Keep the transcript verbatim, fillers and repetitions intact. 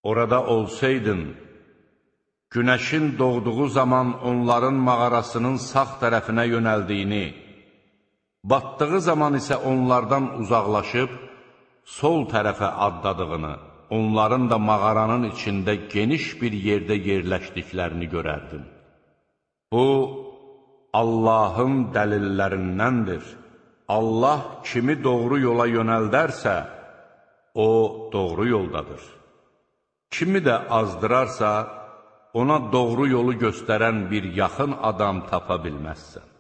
orada olsaydın, günəşin doğduğu zaman onların mağarasının sağ tərəfinə yönəldiyini, batdığı zaman isə onlardan uzaqlaşıb, sol tərəfə addadığını, onların da mağaranın içində geniş bir yerdə yerləşdiklərini görərdin. Bu, Allahın dəlillərindəndir. Allah kimi doğru yola yönəldərsə, o doğru yoldadır. Kimi də azdırarsa, ona doğru yolu göstərən bir yaxın adam tapa bilməzsən.